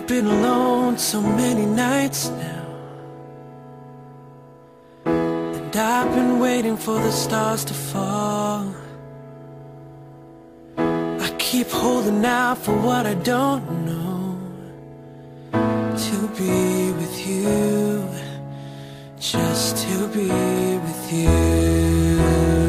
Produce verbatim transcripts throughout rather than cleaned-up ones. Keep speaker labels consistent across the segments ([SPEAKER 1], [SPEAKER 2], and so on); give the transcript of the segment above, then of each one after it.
[SPEAKER 1] been alone so many nights now, and I've been waiting for the stars to fall. I keep holding out for what I don't know, to be with you, just to be with you.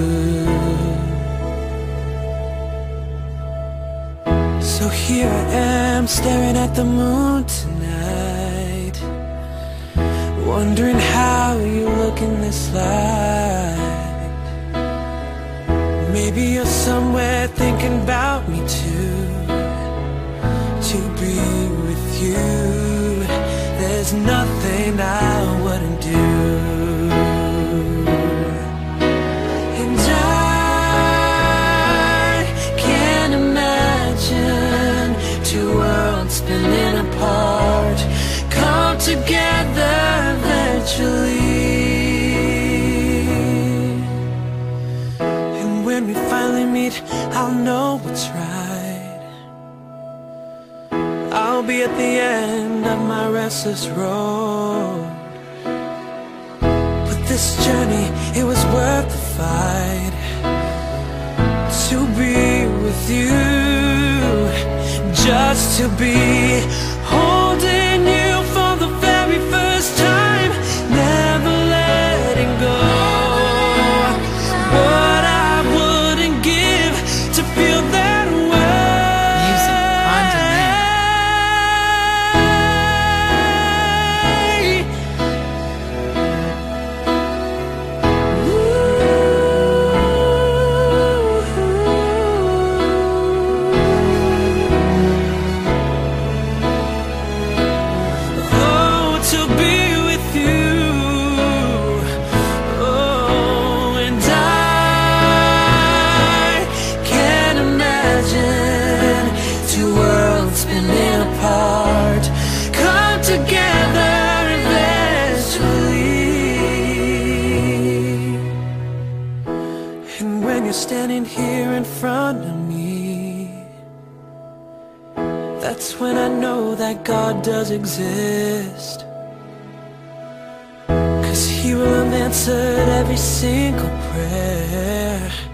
[SPEAKER 1] So here I am, staring at the moon tonight, wondering how you look in this light. Maybe you're somewhere thinking about me too, to be with you. There's nothing I wouldn't do. Spinning apart, come together eventually. And when we finally meet, I'll know what's right. I'll be at the end of my restless road, but this journey, it was worth the fight, to be with you, just to be holding you for the very first time, never letting go. What I wouldn't give to feel that way.
[SPEAKER 2] Music on demand.
[SPEAKER 1] To be with you, oh, and I can't imagine two worlds spinning apart, come together eventually. And when you're standing here in front of me, that's when I know that God does exist. He will have answered every single prayer.